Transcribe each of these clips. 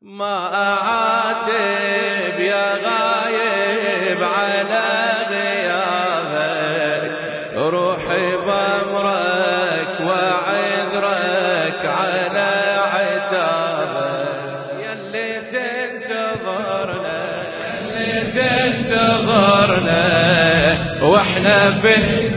ما أعاتب يا غايب على غيابك، روحي بأمرك وعذرك على عتابك. يلي تنتظرنا يلي تنتظرنا واحنا في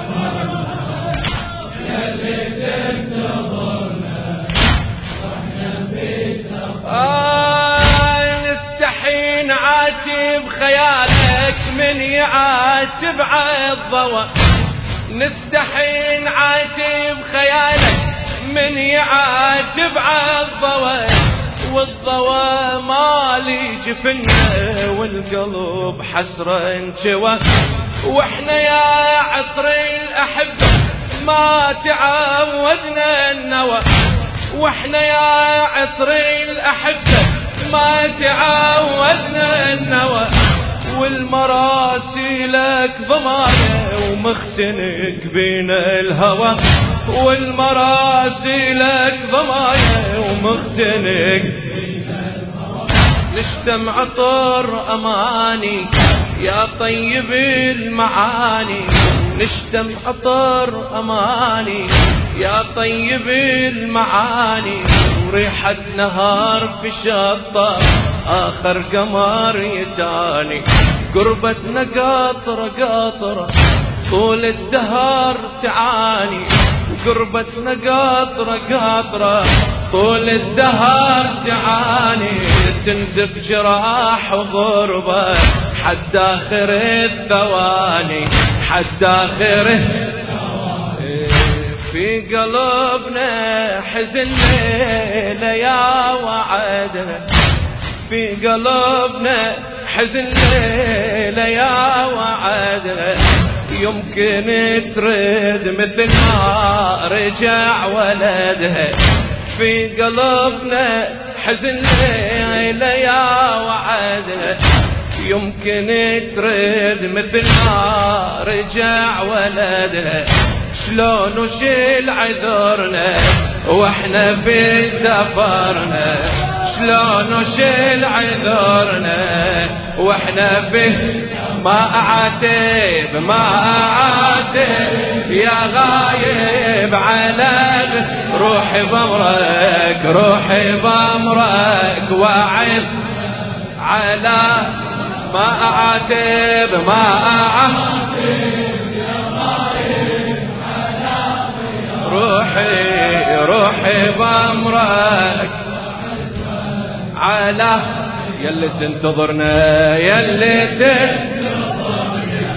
نستحي نعاتب خيالك من يعاتب عالضوى، نستحي نعاتب خيالك من يعاتب عالضوى، والضوى مالي جفنا والقلب حسرة انجوى، واحنا يا عطر الأحبة ما تعودنا النوى، واحنا يا عطر الأحبة ما تعودنا النوى، والمراسيلك ضمايا ومختنق بينا الهوى، والمراسيلك ضمايا ومختنق بينا الهوى. نشتم عطر أماني يا طيب المعاني، نشتم عطر أماني يا طيب المعاني، وريحة نهار في شطة آخر قمر يتاني، قربتنا قاطرة قاطرة طول الدهر تعاني، وقربتنا قاطرة قاطرة طول الدهر تعاني، تنزف جراح وغربة حد آخر الثواني حد آخر الثواني. في قلبنا حزن ليلة يا وعدنا، في قلبنا حزن ليلة يا وعدنا، يمكن ترد مثل ما رجع ولدها، في قلبنا حزن ليلة يا وعدنا، يمكن ترد مثل ما رجع ولدها، شلون وشيل عذرنا واحنا في سفرنا، شلون وشيل عذرنا واحنا في ما أعاتب ما أعاتب يا غايب على روحي بأمرك روحي بأمرك وعد على ما أعاتب ما أعاتب روحي بأمرك على يلي تنتظرنا يلي تنتظرنا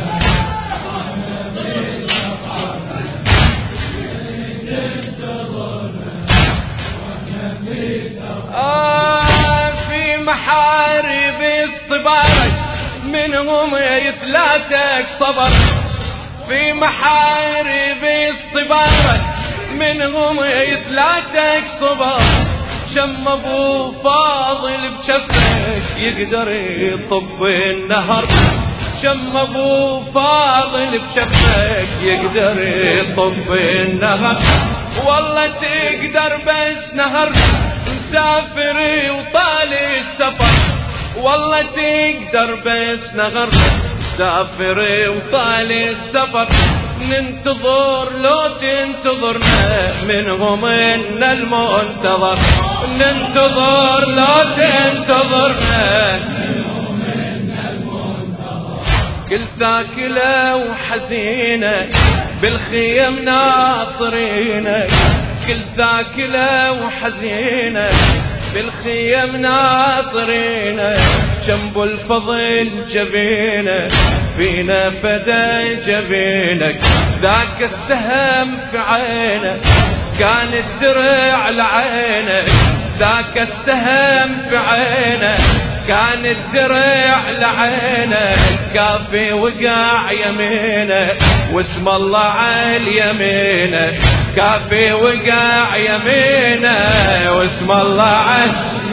في محارب اصطبارك منهم يثلاثك صبر، في محارب اصطبارك منهم يثلاثك صبر، شم ابو فاضل بجفك يقدر يطب النهر، شم ابو فاضل بجفك يقدر يطب النهر، والله تقدر بس نهر مسافر وطالي السفر، والله تقدر بس نهر مسافر وطالي السفر، ننتظر لو تنتظرنا منهم إن المنتظر، ننتظر لو تنتظرنا منهم إن المنتظر، كل ثاكلة وحزينة بالخيم ناطرينك، كل ثاكلة وحزينة بالخيم ناطرينك، جنب الفضل جبينك فينا فدى جبينك، ذاك السهم في عينك كان الدرع لعينك، ذاك السهم في عينك كان الدرع لعينك، كافي وقع يمينك واسم الله على يمينك، كافي وقع يمينك واسم الله على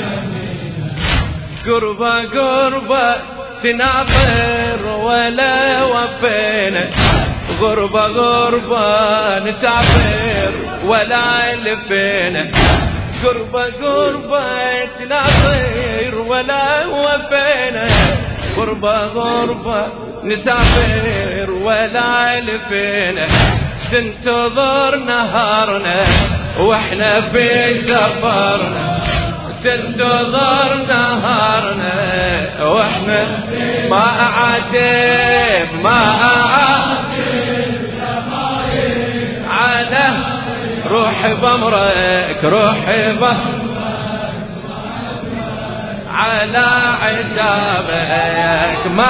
قربة قربة تناطر ولا وفينا، غربة غربة نسافر ولا لفينا، قربة قربة تناطر ولا وفينا، غربة غربة نسافر ولا لفينا، تنتظر نهارنا واحنا في سفرنا، تنتظر نهارنا واحنا ما أعاتب على روح بمرك على عتابك ما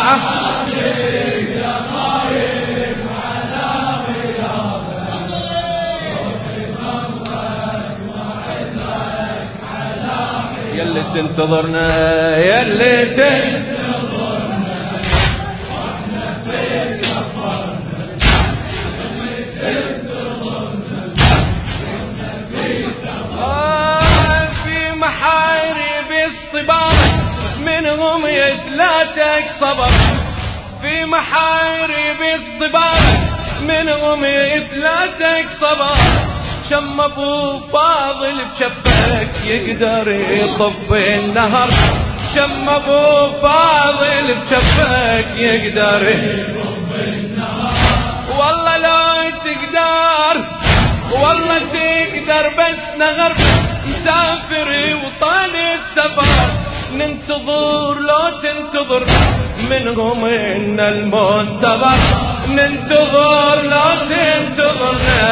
يلي تنتظرنا يلي تنتظرنا واحنا في سفرنا، في محارب اصطبارك منهم يثلاثك صبر، في محارب اصطبارك منهم يثلاثك صبر، شم ابو فاضل بشفك يقدر يطفي النهر، شم ابو فاضل بشفك يقدر يطفي النهر، والله لو تقدر والله تقدر بس نغر مسافر وطال السفر، ننتظر لو تنتظر منهم ان المنتظر، ننتظر لو تنتظرنا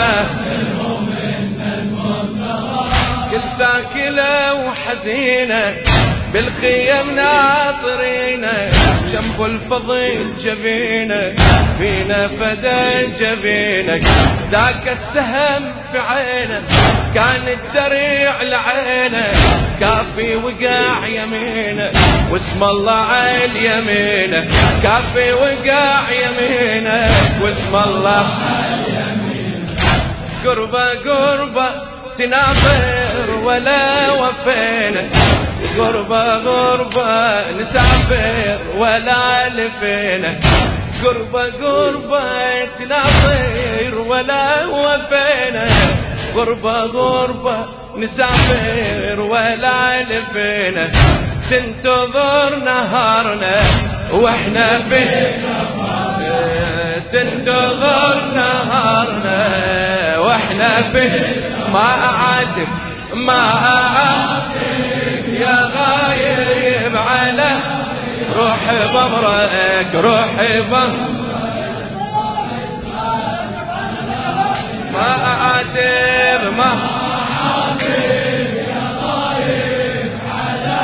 قلت ذاكلة وحزينة بالخيم ناطرينا، جنب الفضل جبينك فينا فدا جبينك، ذاك السهم في عينك كان الدريع لعينك، كافي وقع يمينك واسم الله على اليمينك، كافي وقع يمينك واسم الله على اليمينك، قربة قربة تناظر ولا وفينا، غربة غربة نسافر ولا لفينا، غربة غربة تناظر ولا وفينا، غربة غربة نسافر ولا لفينا، تنتظر نهارنا واحنا في تنتظر نهارنا واحنا في ما أعاتب يا غايب على روح بمرك ما أعاتب يا غايب على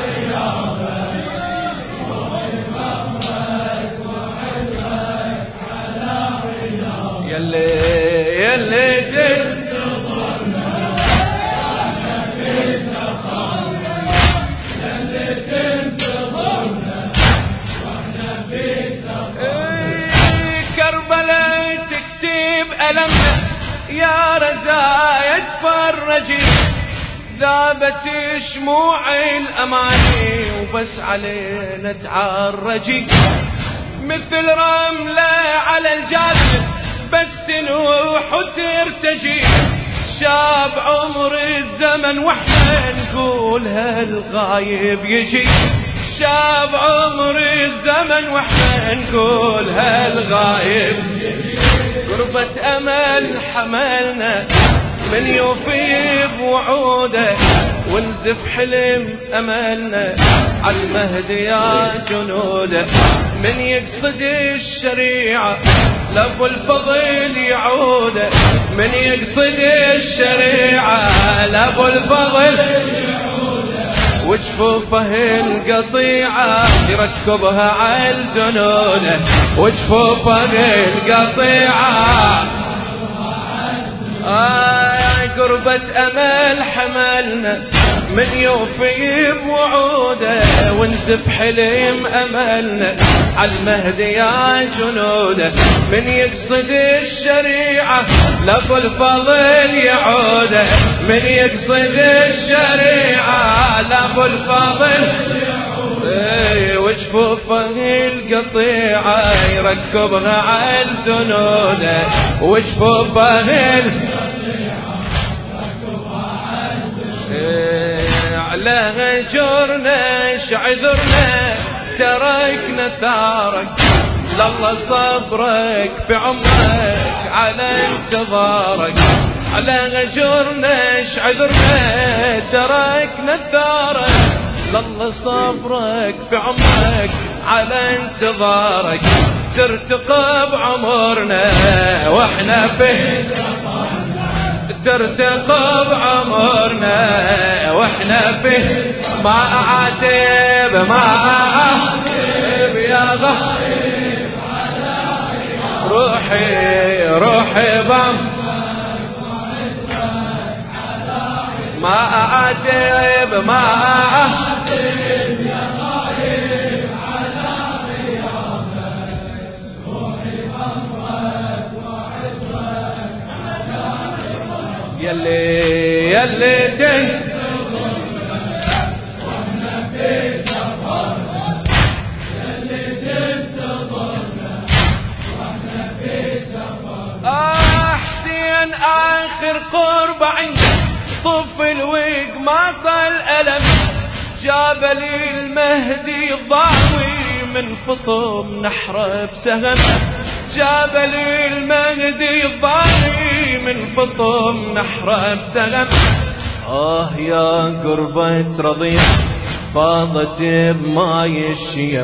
غيابك يلي تنتظرنا واحنا في سفرنا، يلي تنتظرنا واحنا في سفرنا، كربلاء تكتب ألمنا يا رزايا تفرجي، ذابت شموع الأماني وبس علينا تعرجي، مثل رملة على الجاذب بس تنوح وترتجي، شاب عمر الزمن واحنا نقول هالغايب يجي، شاب عمر الزمن واحنا نقول هالغايب يجي، قربة أمل حملنا من يوفي بوعوده ونزف حلم أملنا عالمهدي يا جنوده، من يقصد الشريعة لابو الفضل يعوده، من يقصد الشريعة لابو الفضل وجفوفه القطيعة يركبها على الزنونه، وجفوفه القطيعة قربة أمل حملنا من يوفي بوعوده ونزف حلم أملنا عالمهدي يا جنوده، من يقصد الشريعة لابو الفضل يعوده، من يقصد الشريعة لابو الفضل وجفوفه القطيعة يركبها على الزنوده، وجفوفه لا هجرناش عذرنا تركنا ثارك لله صبرك في عمرك على انتظارك لا هجرناش عذرنا تركنا ثارك لله صبرك في عمرك على انتظارك ترتقى بعمرنا واحنا فيه ترتقى بعمرنا واحنا فيه ما اعاتب ما اعاتب يا غريب روحي روحي بام ما اعاتب ما اعاتب يا غريب على غيابك روحي بامرك وعطرك يلي واحنا في سفرنا يلي تنتظرنا واحنا في سفرنا حسين اخر قرب عندك طفل وقماط الألم جاب لي المهدي الضاوي من فطم نحره بسهم جاب لي المهدي الضاوي من فطم نحره بسهم يا قربة رضيع فاضت بماي الشيم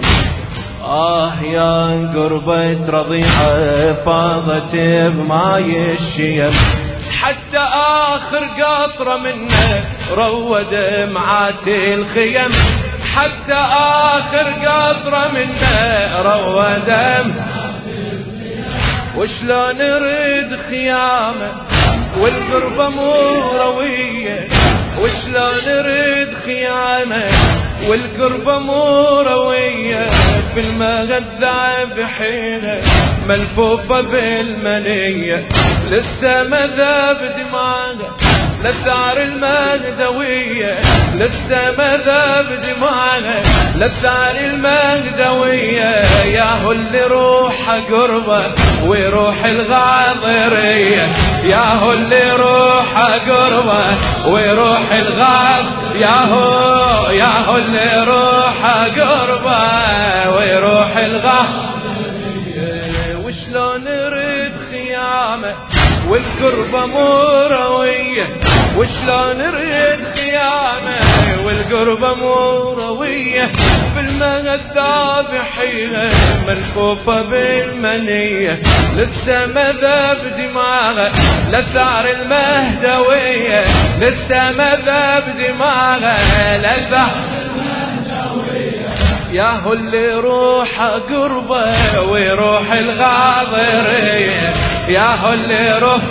يا قربة رضيعة فاضت بماي الشيم حتى آخر قطرة منه روى دمعات الخيم حتى آخر قطرة منه روى دمعات الخيم وشلون نريد خيامه والقربة مو روية وشلون نريد خيامه والقربة مو روية في المغذى بحينه ملفوفة بالمنية لسه مذاب دماغه لثار المهدوية لسه مذاب دماغه لثار المهدوية ياهو اللي روحه قربه ويروح الغاضرية ياهو اللي روحه قربه ويروح الغاض ياهو اللي روحه قربه ويروح الغاضرية وشلون نريد خيامه والقربة مو روية وشلون نريد خيامه والقربة مو روية بالمغذى بحيله ملفوفة بالمنية لسه مذاب دماغه لثار المهدوية لسه مذاب دماغه لثار ياهو اللي روحه قربه ويروح الغاضرية ياهو اللي روح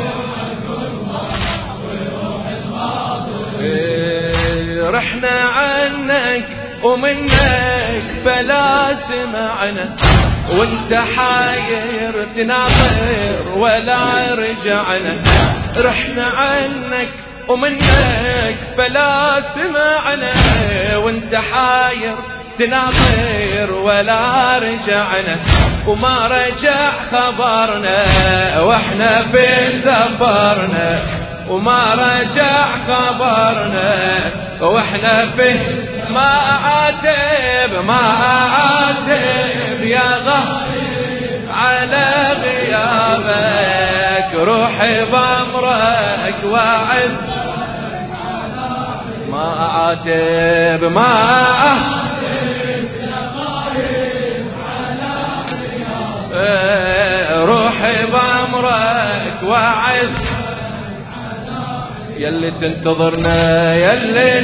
رحنا عنك ومنك فلا سمعنا وانت حاير تناظر ولا رجعنا رحنا عنك ومنك فلا سمعنا وانت حاير تناظر ولا رجعنا وما رجع خبرنا واحنا في سفرنا وما رجع خبرنا واحنا في ما اعاتب يا غريب على غيابك روحي بامرك وعد ما اعاتب روحي بامرك وعد يلي تنتظرنا يلي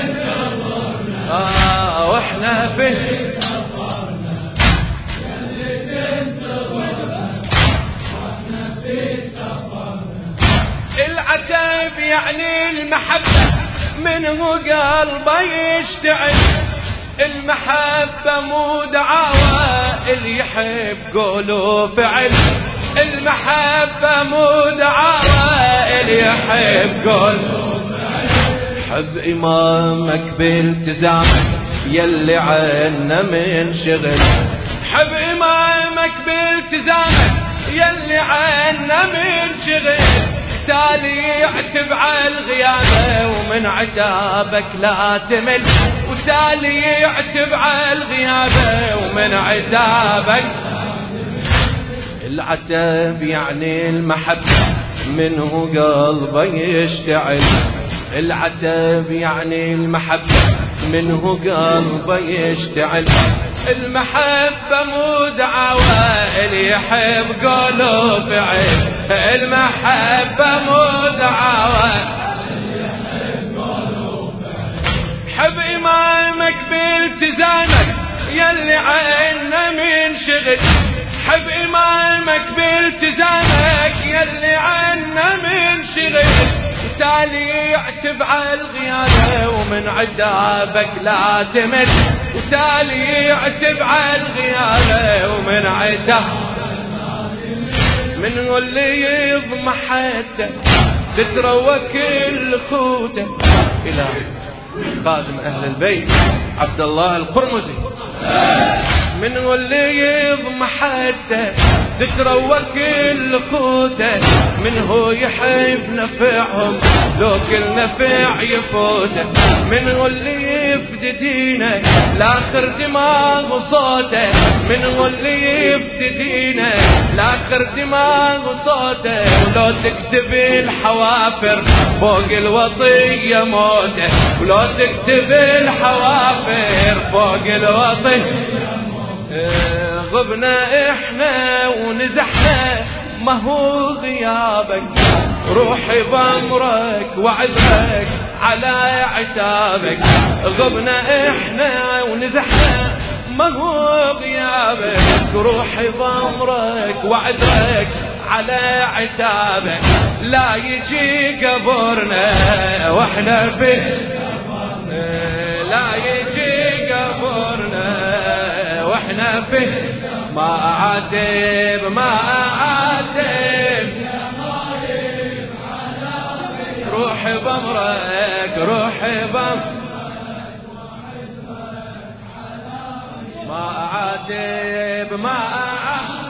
تنتظرنا واحنا في سفرنا يلي تنتظرنا واحنا في سفرنا العتاب يعني المحبة منه قلبه يشتعل المحبة مو دعاوى اللي يحب قوله فعل المحبة مو دعاوى اللي يحب قوله حب إمامك بالتزامك يلي عنا من شغل حب إمامك بالتزامك يلي عنا من شغل وتالي يعتب على الغيابة ومن عتابك لا تمل، وتالي يعتب على الغيابة ومن عتابك. العتاب يعني المحبة منه قلبه يشتعل، العتاب يعني المحبة منه قلبه يشتعل. المحبة مو دعوة اللي يحب قوله فعل، المحبة مو دعوة حب إمامك بالتزامك يلي عنا من شغل، حب إمامك بالتزامك يلي عنا من شغل. وتالي يعتب على الغيابة ومن عتابك لا تمل، وتالي يعتب على الغيابة ومن عتابك. من هو اللي يضمح حتى تتروى كل خوته؟ إلهي خادم أهل البيت عبد الله القرمزي. من هو اللي يضمح حتى تتروى كل قوته؟ من هو يحب نفعهم لو كل نفع يفوته؟ من هو اللي يفدي دينه لاخر دماغ صوته؟ من هو اللي يفدي دينه لاخر دماغ صوته؟ ولو تكتب الحوافر فوق الوطية موته، ولو تكتب الحوافر فوق الوطية. غبنا احنا ونزحنا ما هو غيابك، روحي بامرك وعذرك على عتابك. غبنا احنا ونزحنا ما هو غيابك، روحي بامرك وعذرك على عتابك. لا يجي قبرنا واحنا فيه، لا يجي قبرنا واحنا فيه. ما اعاتب ما اعاتب روحي بامرك روحي بامرك، ما اعاتب ما اعاتب